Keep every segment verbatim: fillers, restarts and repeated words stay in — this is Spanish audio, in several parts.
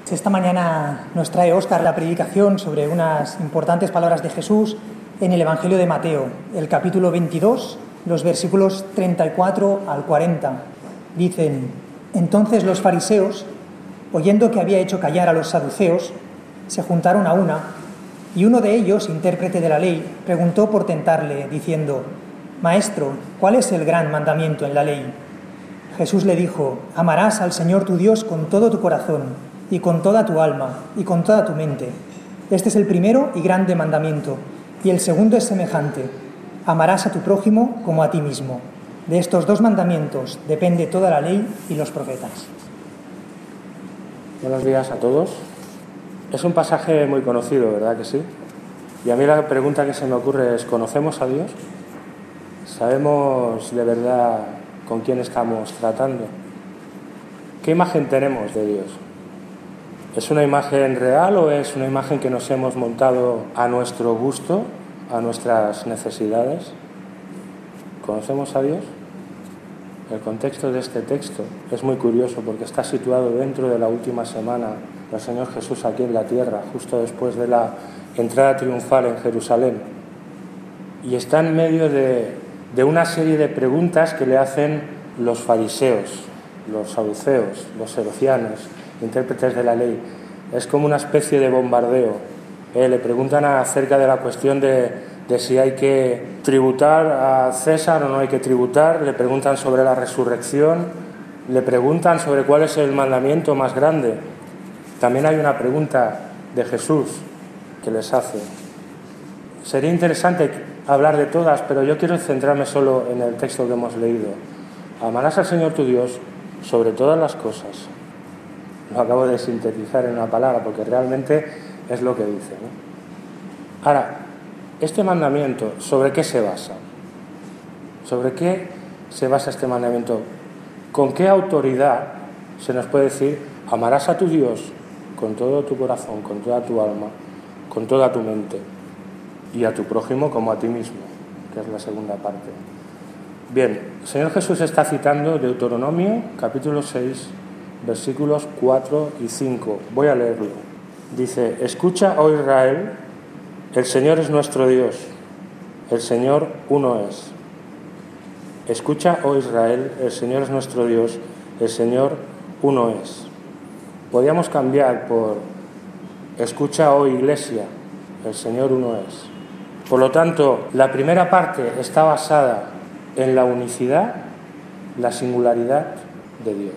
Esta mañana nos trae Óscar la predicación sobre unas importantes palabras de Jesús en el Evangelio de Mateo, el capítulo veintidós, los versículos treinta y cuatro al cuarenta. Dicen: entonces los fariseos, oyendo que había hecho callar a los saduceos, se juntaron a una, y uno de ellos, intérprete de la ley, preguntó por tentarle, diciendo: Maestro, ¿cuál es el gran mandamiento en la ley? Jesús le dijo: amarás al Señor tu Dios con todo tu corazón, y con toda tu alma, y con toda tu mente. Este es el primero y grande mandamiento, y el segundo es semejante: amarás a tu prójimo como a ti mismo. De estos dos mandamientos depende toda la ley y los profetas. Buenos días a todos. Es un pasaje muy conocido, ¿verdad que sí? Y a mí la pregunta que se me ocurre es: ¿conocemos a Dios? ¿Sabemos de verdad con quién estamos tratando? ¿Qué imagen tenemos de Dios? ¿Es una imagen real o es una imagen que nos hemos montado a nuestro gusto, a nuestras necesidades? ¿Conocemos a Dios? El contexto de este texto es muy curioso porque está situado dentro de la última semana del Señor Jesús aquí en la tierra, justo después de la entrada triunfal en Jerusalén. Y está en medio de, de una serie de preguntas que le hacen los fariseos, los saduceos, los herodianos, intérpretes de la ley. Es como una especie de bombardeo. Eh, le preguntan acerca de la cuestión de, de si hay que tributar a César o no hay que tributar, le preguntan sobre la resurrección, le preguntan sobre cuál es el mandamiento más grande. También hay una pregunta de Jesús que les hace. Sería interesante hablar de todas, pero yo quiero centrarme solo en el texto que hemos leído. Amarás al Señor tu Dios sobre todas las cosas. Lo acabo de sintetizar en una palabra porque realmente es lo que dice, ¿no? Ahora, este mandamiento, ¿sobre qué se basa? ¿Sobre qué se basa este mandamiento? ¿Con qué autoridad se nos puede decir: amarás a tu Dios con todo tu corazón, con toda tu alma, con toda tu mente, y a tu prójimo como a ti mismo? Que es la segunda parte. Bien, el Señor Jesús está citando Deuteronomio, capítulo seis, versículos cuatro y cinco. Voy a leerlo. Dice: escucha, oh Israel, el Señor es nuestro Dios, el Señor uno es. Escucha, oh Israel, el Señor es nuestro Dios, el Señor uno es. Podríamos cambiar por: escucha, oh Iglesia, el Señor uno es. Por lo tanto, la primera parte está basada en la unicidad, la singularidad de Dios.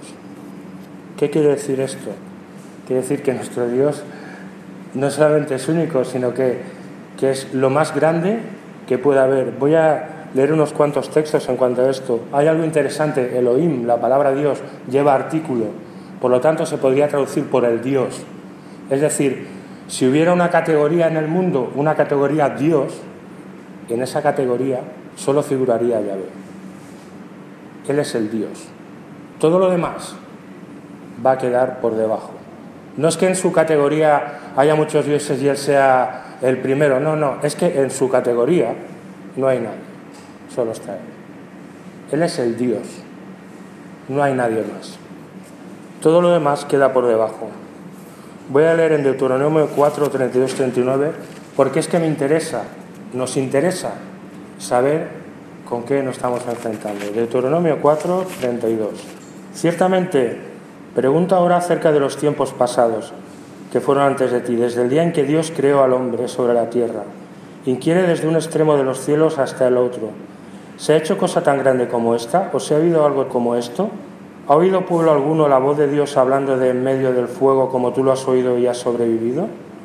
¿Qué quiere decir esto? Quiere decir que nuestro Dios no solamente es único, sino que, que es lo más grande que puede haber. Voy a leer unos cuantos textos en cuanto a esto. Hay algo interesante: Elohim, la palabra Dios, lleva artículo, por lo tanto se podría traducir por el Dios. Es decir, si hubiera una categoría en el mundo, una categoría Dios, en esa categoría solo figuraría Yahvé. Él es el Dios. Todo lo demás va a quedar por debajo. No es que en su categoría haya muchos dioses y él sea el primero, no, no, es que en su categoría no hay nadie, solo está él. Él es el Dios, no hay nadie más. Todo lo demás queda por debajo. Voy a leer en Deuteronomio cuatro, treinta y dos, treinta y nueve, porque es que me interesa, nos interesa saber con qué nos estamos enfrentando. Deuteronomio cuatro, treinta y dos. Ciertamente, pregunta ahora acerca de los tiempos pasados, que fueron antes de ti, desde el día en que Dios creó al hombre sobre la tierra. Inquiere desde un extremo de los cielos hasta el otro. ¿Se ha hecho cosa tan grande como esta? ¿O se ha oído algo como esto? ¿Ha oído pueblo alguno la voz de Dios hablando de en medio del fuego como tú lo has oído y has sobrevivido?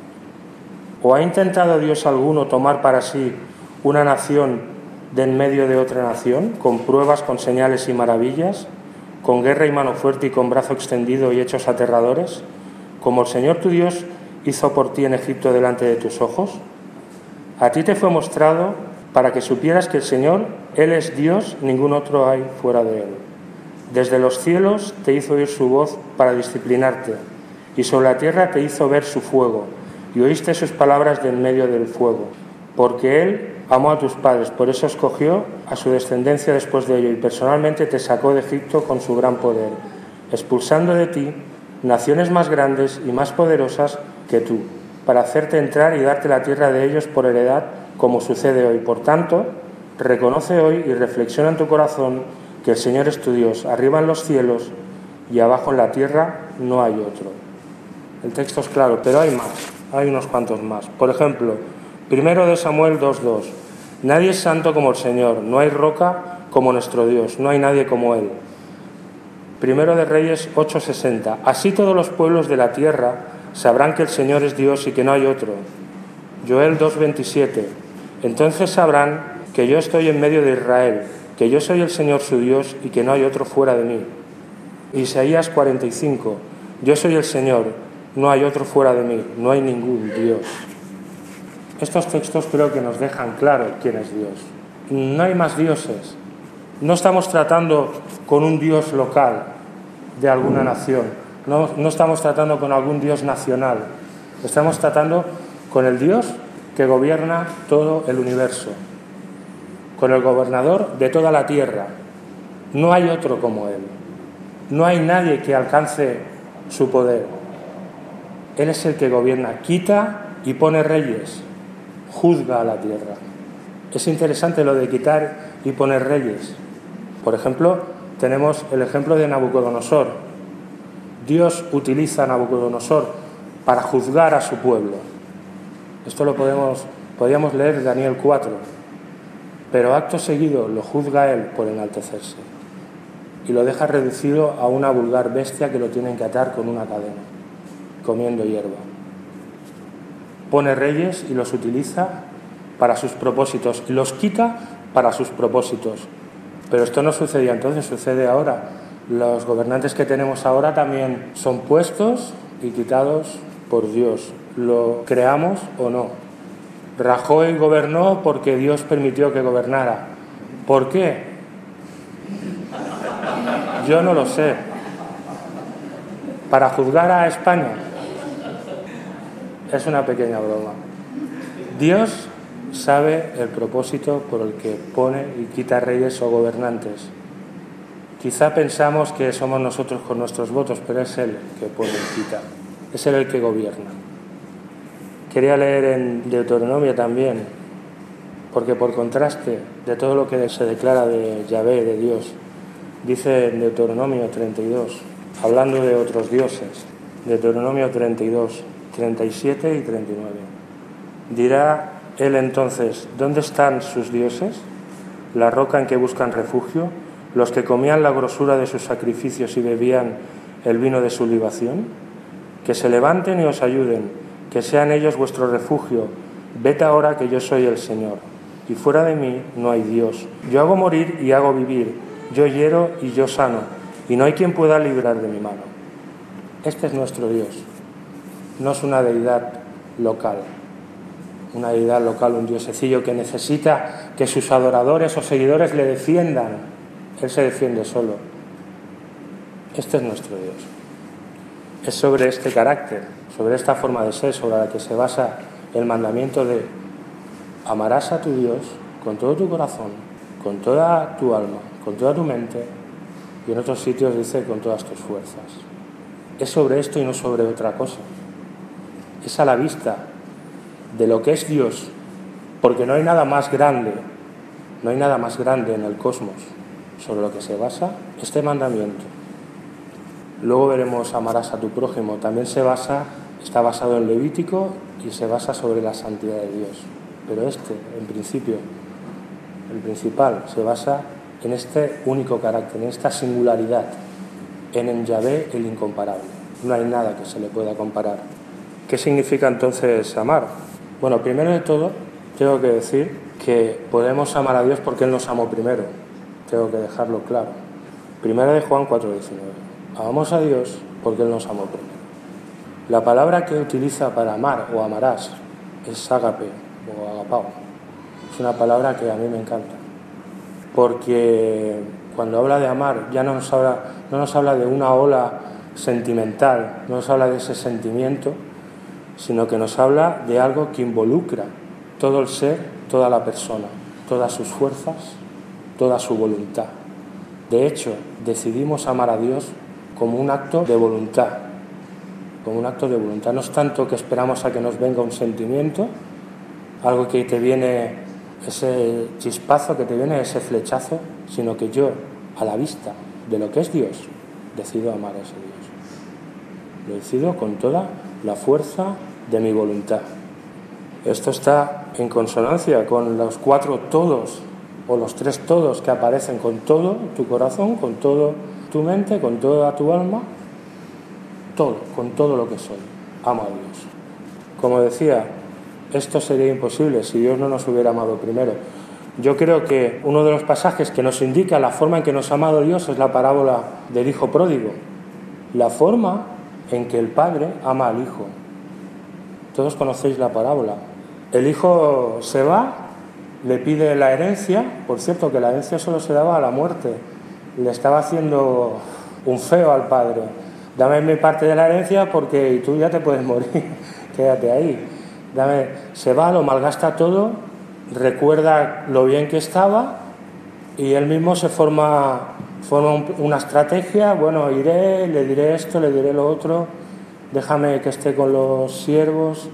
¿O ha intentado Dios alguno tomar para sí una nación de en medio de otra nación, con pruebas, con señales y maravillas, con guerra y mano fuerte y con brazo extendido y hechos aterradores, como el Señor tu Dios hizo por ti en Egipto delante de tus ojos? A ti te fue mostrado para que supieras que el Señor, Él es Dios, ningún otro hay fuera de Él. Desde los cielos te hizo oír su voz para disciplinarte, y sobre la tierra te hizo ver su fuego, y oíste sus palabras de en medio del fuego. Porque Él amó a tus padres, por eso escogió a su descendencia después de ello, y personalmente te sacó de Egipto con su gran poder, expulsando de ti naciones más grandes y más poderosas que tú, para hacerte entrar y darte la tierra de ellos por heredad, como sucede hoy. Por tanto, reconoce hoy y reflexiona en tu corazón que el Señor es tu Dios, arriba en los cielos y abajo en la tierra no hay otro. El texto es claro, pero hay más, hay unos cuantos más. Por ejemplo, primero de Samuel dos dos. Nadie es santo como el Señor, no hay roca como nuestro Dios, no hay nadie como Él. Primero de Reyes ocho sesenta. Así todos los pueblos de la tierra sabrán que el Señor es Dios y que no hay otro. Joel dos veintisiete. Entonces sabrán que yo estoy en medio de Israel, que yo soy el Señor su Dios y que no hay otro fuera de mí. Isaías cuarenta y cinco. Yo soy el Señor, no hay otro fuera de mí, no hay ningún Dios. Estos textos creo que nos dejan claro quién es Dios. No hay más dioses. No estamos tratando con un Dios local de alguna nación. No, no estamos tratando con algún Dios nacional. Estamos tratando con el Dios que gobierna todo el universo, con el gobernador de toda la tierra. No hay otro como Él. No hay nadie que alcance su poder. Él es el que gobierna, quita y pone reyes, juzga a la tierra. Es interesante lo de quitar y poner reyes. Por ejemplo, tenemos el ejemplo de Nabucodonosor. Dios utiliza a Nabucodonosor para juzgar a su pueblo. Esto lo podemos, podríamos leer en Daniel cuatro. Pero acto seguido lo juzga él por enaltecerse y lo deja reducido a una vulgar bestia que lo tienen que atar con una cadena, comiendo hierba. Pone reyes y los utiliza para sus propósitos y los quita para sus propósitos. Pero esto no sucedía entonces, sucede ahora. Los gobernantes que tenemos ahora también son puestos y quitados por Dios, lo creamos o no. Rajoy gobernó porque Dios permitió que gobernara. ¿Por qué? Yo no lo sé. ¿Para juzgar a España? Es una pequeña broma. Dios sabe el propósito por el que pone y quita reyes o gobernantes. Quizá pensamos que somos nosotros con nuestros votos, pero es Él el que pone y quita. Es Él el que gobierna. Quería leer en Deuteronomio también, porque por contraste de todo lo que se declara de Yahvé, de Dios, dice en Deuteronomio treinta y dos, hablando de otros dioses, Deuteronomio treinta y dos, treinta y siete y treinta y nueve. Dirá él entonces, ¿dónde están sus dioses? La roca en que buscan refugio, los que comían la grosura de sus sacrificios y bebían el vino de su libación. Que se levanten y os ayuden, que sean ellos vuestro refugio. Vete ahora que yo soy el Señor, y fuera de mí no hay Dios. Yo hago morir y hago vivir, yo hiero y yo sano, y no hay quien pueda librar de mi mano. Este es nuestro Dios, no es una deidad local, una deidad local, un diosecillo que necesita que sus adoradores o seguidores le defiendan. Él se defiende solo. Este es nuestro Dios. Es sobre este carácter, sobre esta forma de ser, sobre la que se basa el mandamiento de amarás a tu Dios con todo tu corazón, con toda tu alma, con toda tu mente, y en otros sitios dice con todas tus fuerzas. Es sobre esto y no sobre otra cosa. Es a la vista de lo que es Dios, porque no hay nada más grande, no hay nada más grande en el cosmos sobre lo que se basa este mandamiento. Luego veremos amarás a tu prójimo, también se basa, está basado en Levítico y se basa sobre la santidad de Dios. Pero este, en principio, el principal, se basa en este único carácter, en esta singularidad, en el Yahvé el incomparable. No hay nada que se le pueda comparar. ¿Qué significa entonces amar? Bueno, primero de todo, tengo que decir que podemos amar a Dios porque Él nos amó primero. Tengo que dejarlo claro. Primera de Juan cuatro diecinueve. Amamos a Dios porque Él nos amó primero. La palabra que utiliza para amar o amarás es ágape o agapao. Es una palabra que a mí me encanta. Porque cuando habla de amar ya no nos habla, no nos habla de una ola sentimental, no nos habla de ese sentimiento, sino que nos habla de algo que involucra todo el ser, toda la persona, todas sus fuerzas, toda su voluntad. De hecho, decidimos amar a Dios como un acto de voluntad, como un acto de voluntad. No es tanto que esperamos a que nos venga un sentimiento, algo que te viene, ese chispazo que te viene, ese flechazo, sino que yo, a la vista de lo que es Dios, decido amar a ese Dios. Lo decido con toda la fuerza de mi voluntad. Esto está en consonancia con los cuatro todos o los tres todos que aparecen con todo tu corazón, con toda tu mente, con toda tu alma, todo, con todo lo que soy. Amo a Dios. Como decía, esto sería imposible si Dios no nos hubiera amado primero. Yo creo que uno de los pasajes que nos indica la forma en que nos ha amado Dios es la parábola del hijo pródigo. La forma en que el padre ama al hijo. Todos conocéis la parábola. El hijo se va, le pide la herencia, por cierto que la herencia solo se daba a la muerte. Le estaba haciendo un feo al padre. Dame mi parte de la herencia porque tú ya te puedes morir, quédate ahí. Dame. Se va, lo malgasta todo, recuerda lo bien que estaba y él mismo se forma, forma un, una estrategia. Bueno, iré, le diré esto, le diré lo otro, déjame que esté con los siervos.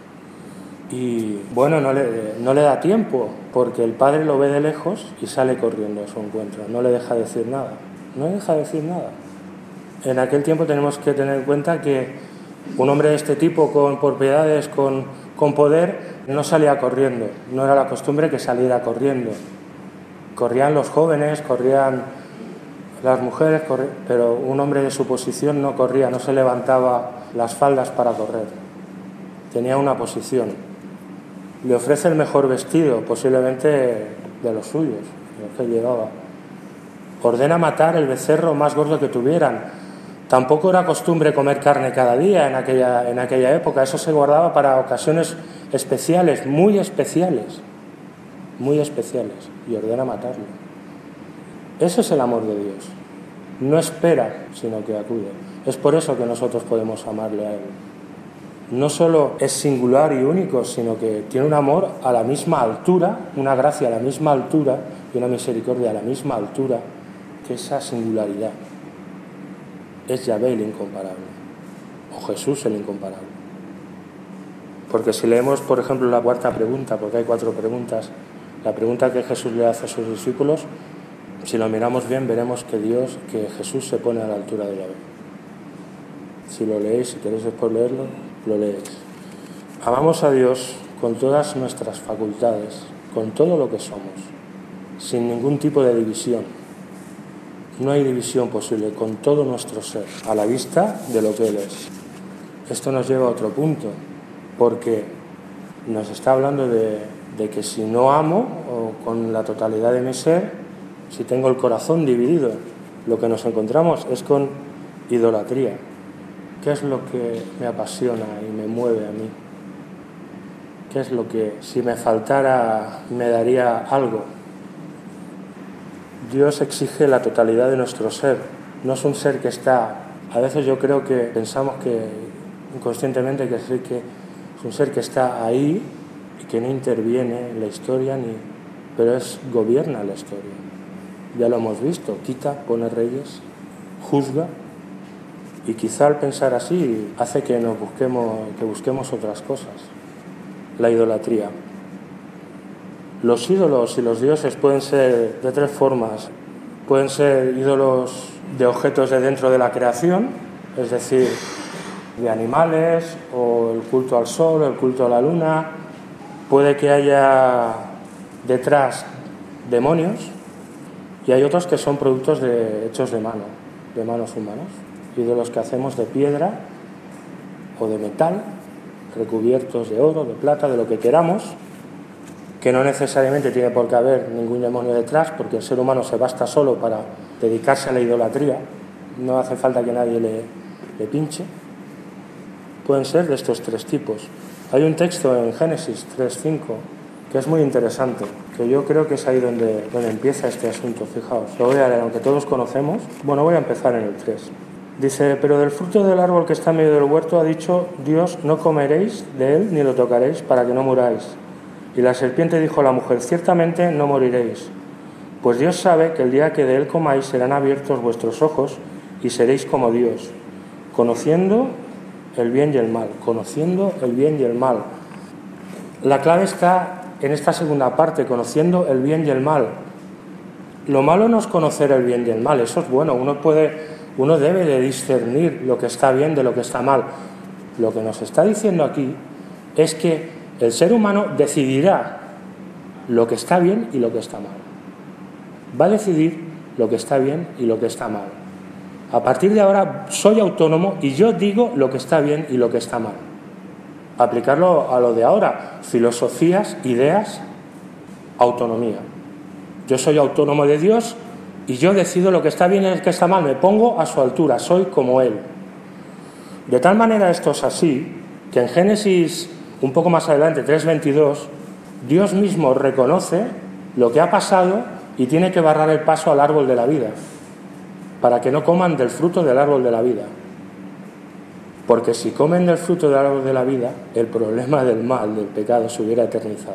Y bueno, no le, no le da tiempo porque el padre lo ve de lejos y sale corriendo a su encuentro. No le deja decir nada, no le deja decir nada. En aquel tiempo tenemos que tener en cuenta que un hombre de este tipo, con propiedades, con, con poder, no salía corriendo. No era la costumbre que saliera corriendo. Corrían los jóvenes, corrían las mujeres, corri... pero un hombre de su posición no corría, no se levantaba las faldas para correr. Tenía una posición. Le ofrece el mejor vestido, posiblemente de los suyos, de los que llevaba. Ordena matar el becerro más gordo que tuvieran. Tampoco era costumbre comer carne cada día en aquella, en aquella época. Eso se guardaba para ocasiones especiales, muy especiales, muy especiales. Y ordena matarlo. Ese es el amor de Dios. No espera, sino que acude. Es por eso que nosotros podemos amarle a Él. No solo es singular y único, sino que tiene un amor a la misma altura, una gracia a la misma altura y una misericordia a la misma altura que esa singularidad. Es Yahvé el incomparable, o Jesús el incomparable. Porque si leemos, por ejemplo, la cuarta pregunta, porque hay cuatro preguntas, la pregunta que Jesús le hace a sus discípulos, si lo miramos bien, veremos que Dios, que Jesús se pone a la altura de Yahvé. Si lo leéis, si queréis después leerlo, lo leéis. Amamos a Dios con todas nuestras facultades, con todo lo que somos, sin ningún tipo de división. No hay división posible, con todo nuestro ser, a la vista de lo que Él es. Esto nos lleva a otro punto, porque nos está hablando de, de que si no amo, o con la totalidad de mi ser, si tengo el corazón dividido, lo que nos encontramos es con idolatría. ¿Qué es lo que me apasiona y me mueve a mí? ¿Qué es lo que, si me faltara, me daría algo? Dios exige la totalidad de nuestro ser. No es un ser que está... A veces yo creo que pensamos que inconscientemente que es, que es un ser que está ahí y que no interviene en la historia, ni, pero es, gobierna la historia. Ya lo hemos visto, quita, pone reyes, juzga. Y quizá al pensar así hace que nos busquemos, que busquemos otras cosas. La idolatría. Los ídolos y los dioses pueden ser de tres formas. Pueden ser ídolos de objetos de dentro de la creación, es decir, de animales, o el culto al sol, el culto a la luna. Puede que haya detrás demonios, y hay otros que son productos de, hechos de mano, de manos humanas. Ídolos que hacemos de piedra o de metal, recubiertos de oro, de plata, de lo que queramos, que no necesariamente tiene por qué haber ningún demonio detrás, porque el ser humano se basta solo para dedicarse a la idolatría, no hace falta que nadie le, le pinche. Pueden ser de estos tres tipos. Hay un texto en Génesis tres cinco que es muy interesante, que yo creo que es ahí donde, donde empieza este asunto. Fijaos, lo voy a leer, aunque todos conocemos. Bueno, voy a empezar en el tres. Dice, pero del fruto del árbol que está en medio del huerto ha dicho Dios, no comeréis de él ni lo tocaréis para que no muráis. Y la serpiente dijo a la mujer, ciertamente no moriréis, pues Dios sabe que el día que de él comáis serán abiertos vuestros ojos y seréis como Dios, conociendo el bien y el mal, conociendo el bien y el mal. La clave está en esta segunda parte, conociendo el bien y el mal. Lo malo no es conocer el bien y el mal, eso es bueno, uno puede, uno debe de discernir lo que está bien de lo que está mal. Lo que nos está diciendo aquí es que el ser humano decidirá lo que está bien y lo que está mal. Va a decidir lo que está bien y lo que está mal. A partir de ahora soy autónomo y yo digo lo que está bien y lo que está mal. Aplicarlo a lo de ahora, filosofías, ideas, autonomía. Yo soy autónomo de Dios y yo decido lo que está bien y lo que está mal, me pongo a su altura, soy como Él. De tal manera esto es así, que en Génesis, un poco más adelante, tres veintidós, Dios mismo reconoce lo que ha pasado y tiene que barrar el paso al árbol de la vida, para que no coman del fruto del árbol de la vida. Porque si comen del fruto del árbol de la vida, el problema del mal, del pecado, se hubiera eternizado.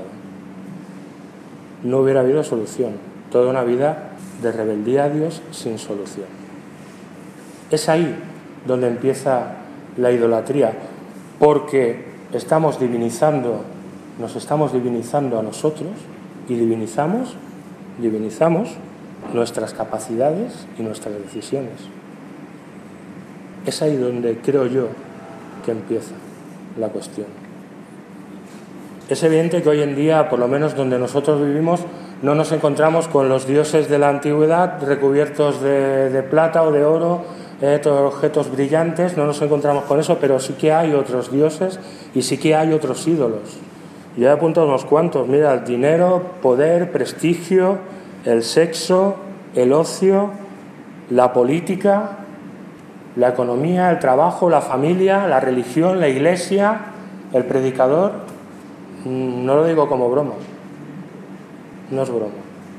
No hubiera habido solución. Toda una vida de rebeldía a Dios sin solución. Es ahí donde empieza la idolatría, porque estamos divinizando, nos estamos divinizando a nosotros y divinizamos, divinizamos nuestras capacidades y nuestras decisiones. Es ahí donde creo yo que empieza la cuestión. Es evidente que hoy en día, por lo menos donde nosotros vivimos, no nos encontramos con los dioses de la antigüedad recubiertos de, de plata o de oro, eh, objetos brillantes, no nos encontramos con eso, pero sí que hay otros dioses y sí que hay otros ídolos. Yo he apuntado unos cuantos, mira, el dinero, poder, prestigio, el sexo, el ocio, la política, la economía, el trabajo, la familia, la religión, la iglesia, el predicador. No lo digo como broma, no es broma.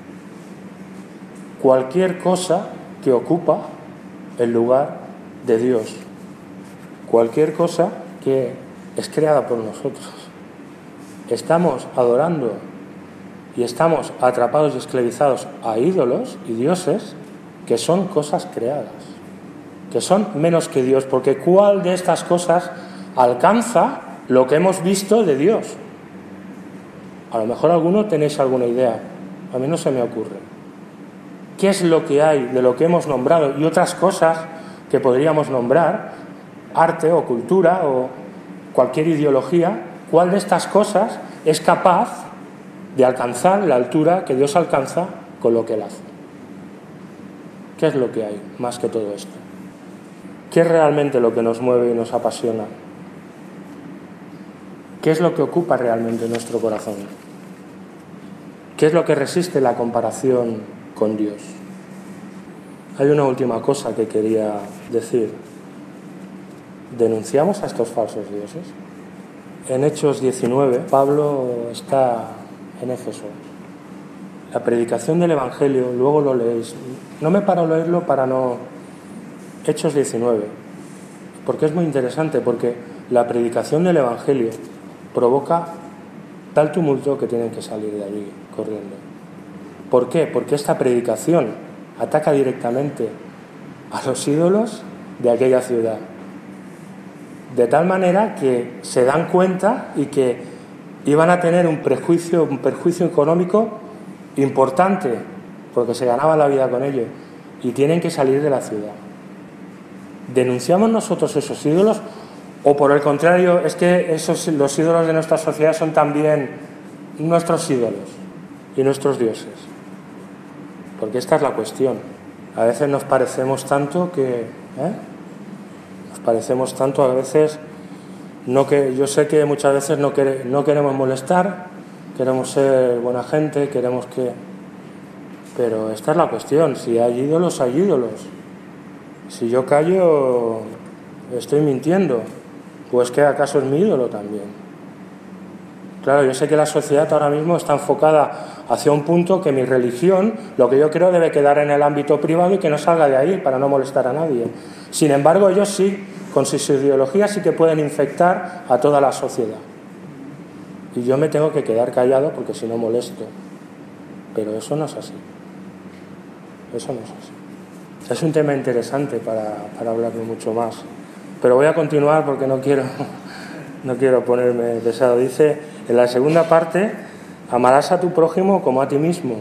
Cualquier cosa que ocupa el lugar de Dios, cualquier cosa que es creada por nosotros. Estamos adorando y estamos atrapados y esclavizados a ídolos y dioses que son cosas creadas, que son menos que Dios, porque ¿cuál de estas cosas alcanza lo que hemos visto de Dios? A lo mejor alguno tenéis alguna idea, a mí no se me ocurre. ¿Qué es lo que hay de lo que hemos nombrado y otras cosas que podríamos nombrar, arte o cultura o cualquier ideología? ¿Cuál de estas cosas es capaz de alcanzar la altura que Dios alcanza con lo que Él hace? ¿Qué es lo que hay más que todo esto? ¿Qué es realmente lo que nos mueve y nos apasiona? ¿Qué es lo que ocupa realmente nuestro corazón? ¿Qué es lo que resiste la comparación con Dios? Hay una última cosa que quería decir. ¿Denunciamos a estos falsos dioses? En Hechos diecinueve, Pablo está en Éfeso. La predicación del Evangelio, luego lo leéis. No me paro a leerlo para no... Hechos diecinueve, porque es muy interesante, porque la predicación del Evangelio provoca tal tumulto que tienen que salir de allí corriendo. ¿Por qué? Porque esta predicación ataca directamente a los ídolos de aquella ciudad. De tal manera que se dan cuenta y que iban a tener un prejuicio, un perjuicio económico importante, porque se ganaba la vida con ello, y tienen que salir de la ciudad. ¿Denunciamos nosotros esos ídolos? ¿O por el contrario, es que esos, los ídolos de nuestra sociedad son también nuestros ídolos y nuestros dioses? Porque esta es la cuestión. A veces nos parecemos tanto que... ¿eh? Nos parecemos tanto a veces... No que, yo sé que muchas veces no, quere, no queremos molestar, queremos ser buena gente, queremos que... Pero esta es la cuestión. Si hay ídolos, hay ídolos. Si yo callo, estoy mintiendo. Pues que acaso es mi ídolo también. Claro, yo sé que la sociedad ahora mismo está enfocada hacia un punto que mi religión, lo que yo creo, debe quedar en el ámbito privado y que no salga de ahí para no molestar a nadie. Sin embargo, ellos sí, con sus ideologías, sí que pueden infectar a toda la sociedad. Y yo me tengo que quedar callado porque si no molesto. Pero eso no es así. Eso no es así. Es un tema interesante para, para hablarlo mucho más. pero voy a continuar porque no quiero, no quiero ponerme pesado. Dice en la segunda parte, amarás a tu prójimo como a ti mismo.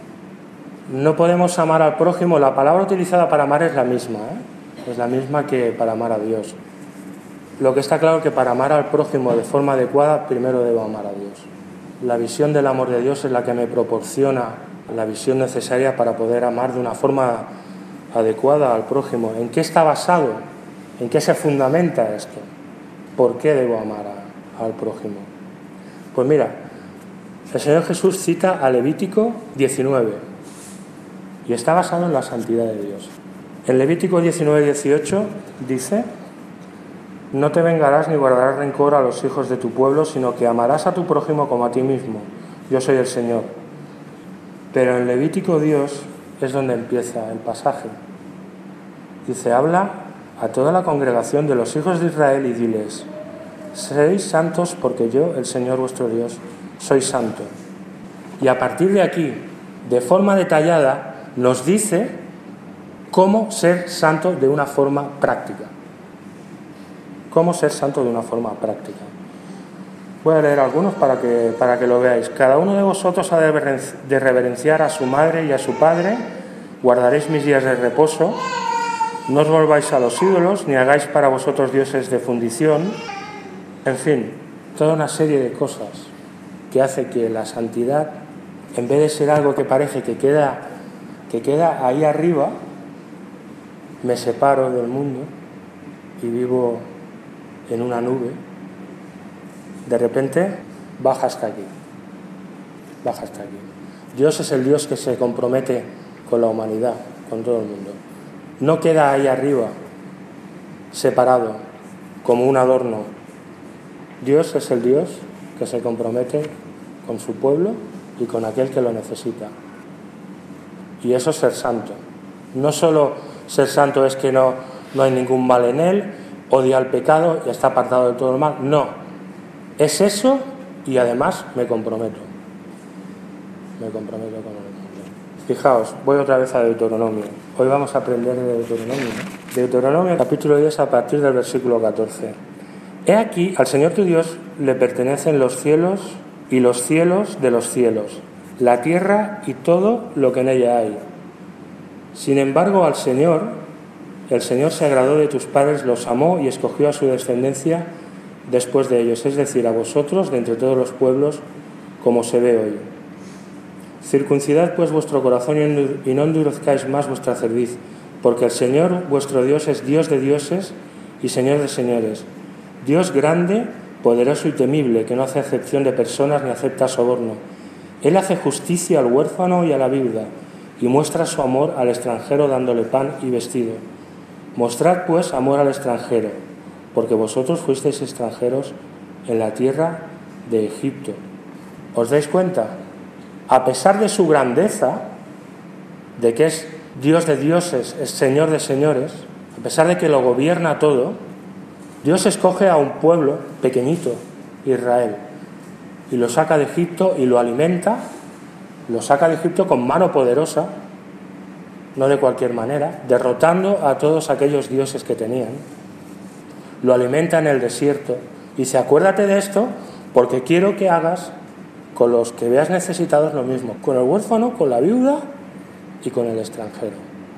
No podemos amar al prójimo, la palabra utilizada para amar es la misma, ¿eh? Es la misma que para amar a Dios. Lo que está claro es que para amar al prójimo de forma adecuada, primero debo amar a Dios. La visión del amor de Dios es la que me proporciona la visión necesaria para poder amar de una forma adecuada al prójimo. ¿En qué está basado? ¿En qué se fundamenta esto? ¿Por qué debo amar a, al prójimo? Pues mira, el Señor Jesús cita a Levítico diecinueve y está basado en la santidad de Dios. En Levítico diecinueve dieciocho dice: no te vengarás ni guardarás rencor a los hijos de tu pueblo, sino que amarás a tu prójimo como a ti mismo. Yo soy el Señor. Pero en Levítico Dios es donde empieza el pasaje. Dice: habla a toda la congregación de los hijos de Israel y diles: seréis santos porque yo, el Señor vuestro Dios, soy santo. Y a partir de aquí, de forma detallada, nos dice cómo ser santo de una forma práctica. Cómo ser santo de una forma práctica. Voy a leer algunos para que, para que lo veáis. Cada uno de vosotros ha de reverenciar a su madre y a su padre. Guardaréis mis días de reposo. No os volváis a los ídolos, ni hagáis para vosotros dioses de fundición. En fin, toda una serie de cosas que hace que la santidad, en vez de ser algo que parece que queda, que queda ahí arriba, me separo del mundo y vivo en una nube, de repente baja hasta aquí, baja hasta aquí. Dios es el Dios que se compromete con la humanidad, con todo el mundo. No queda ahí arriba, separado, como un adorno. Dios es el Dios que se compromete con su pueblo y con aquel que lo necesita. Y eso es ser santo. No solo ser santo es que no, no hay ningún mal en él, odia el pecado y está apartado de todo el mal. No, es eso y además me comprometo. Me comprometo con el mundo. Fijaos, voy otra vez a Deuteronomio. Hoy vamos a aprender de Deuteronomio. Deuteronomio capítulo diez a partir del versículo catorce. He aquí, al Señor tu Dios le pertenecen los cielos y los cielos de los cielos, la tierra y todo lo que en ella hay. Sin embargo, al Señor, el Señor se agradó de tus padres, los amó y escogió a su descendencia después de ellos, es decir, a vosotros de entre todos los pueblos, como se ve hoy. Circuncidad pues vuestro corazón y no endurezcáis más vuestra cerviz, porque el Señor vuestro Dios es Dios de dioses y Señor de señores, Dios grande, poderoso y temible, que no hace acepción de personas ni acepta soborno. Él hace justicia al huérfano y a la viuda, y muestra su amor al extranjero dándole pan y vestido. Mostrad pues amor al extranjero, porque vosotros fuisteis extranjeros en la tierra de Egipto. ¿Os dais cuenta? A pesar de su grandeza, de que es Dios de dioses, es Señor de señores, a pesar de que lo gobierna todo, Dios escoge a un pueblo pequeñito, Israel, y lo saca de Egipto y lo alimenta, lo saca de Egipto con mano poderosa, no de cualquier manera, derrotando a todos aquellos dioses que tenían. Lo alimenta en el desierto y dice: acuérdate de esto porque quiero que hagas con los que veas necesitados lo mismo, con el huérfano, con la viuda y con el extranjero.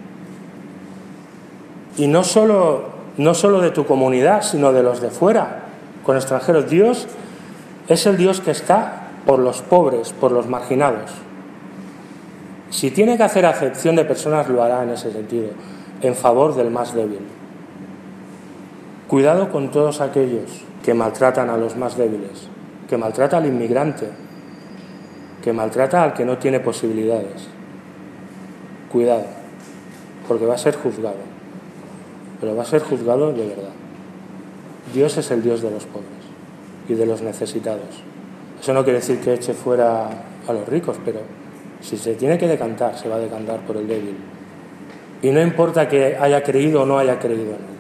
Y no solo, no solo de tu comunidad, sino de los de fuera, con extranjeros. Dios es el Dios que está por los pobres, por los marginados. Si tiene que hacer acepción de personas, lo hará en ese sentido, en favor del más débil. Cuidado con todos aquellos que maltratan a los más débiles, que maltrata al inmigrante, que maltrata al que no tiene posibilidades. Cuidado, porque va a ser juzgado, pero va a ser juzgado de verdad. Dios es el Dios de los pobres y de los necesitados. Eso no quiere decir que eche fuera a los ricos, pero si se tiene que decantar, se va a decantar por el débil. Y no importa que haya creído o no haya creído en él.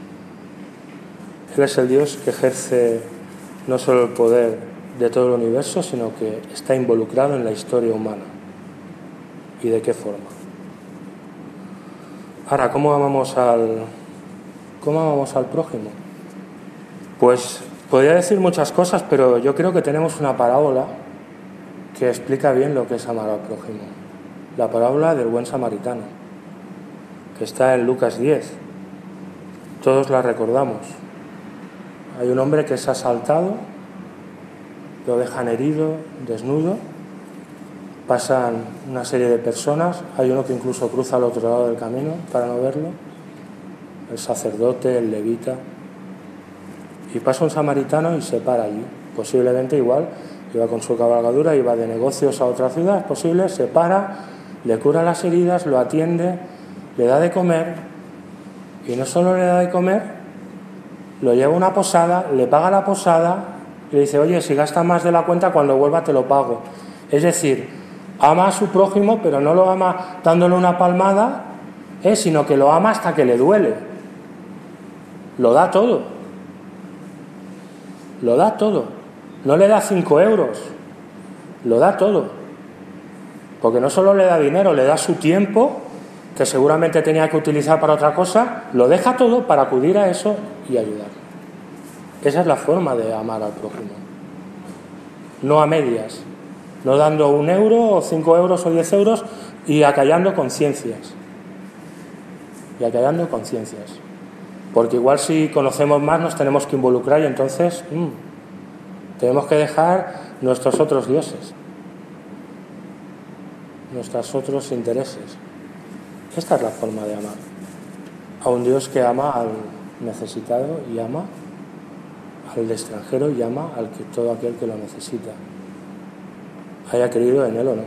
Él es el Dios que ejerce no solo el poder de todo el universo, sino que está involucrado en la historia humana. ¿Y de qué forma? Ahora, ¿cómo amamos al, ¿Cómo amamos al prójimo? Pues podría decir muchas cosas, pero yo creo que tenemos una parábola que explica bien lo que es amar al prójimo. La parábola del buen samaritano, que está en Lucas diez. Todos la recordamos. Hay un hombre que es asaltado, lo dejan herido, desnudo, pasan una serie de personas, hay uno que incluso cruza al otro lado del camino para no verlo, el sacerdote, el levita, y pasa un samaritano y se para allí, posiblemente igual, iba con su cabalgadura, iba de negocios a otra ciudad, es posible, se para, le cura las heridas, lo atiende, le da de comer, y no solo le da de comer, lo lleva a una posada, le paga la posada, y le dice, oye, si gasta más de la cuenta, cuando vuelva te lo pago. Es decir, ama a su prójimo, pero no lo ama dándole una palmada, ¿eh? Sino que lo ama hasta que le duele. Lo da todo. Lo da todo. No le da cinco euros, lo da todo. Porque no solo le da dinero, le da su tiempo, que seguramente tenía que utilizar para otra cosa, lo deja todo para acudir a eso y ayudar. Esa es la forma de amar al prójimo. No a medias, no dando un euro o cinco euros o diez euros y acallando conciencias. Y acallando conciencias. Porque igual si conocemos más nos tenemos que involucrar y entonces mmm, tenemos que dejar nuestros otros dioses, nuestros otros intereses. Esta es la forma de amar. A un Dios que ama al necesitado y ama al extranjero y ama al que todo aquel que lo necesita, haya creído en él o no.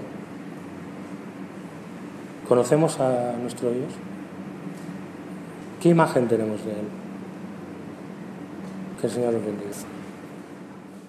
¿Conocemos a nuestro Dios? ¿Qué imagen tenemos de él? Que el Señor nos bendiga.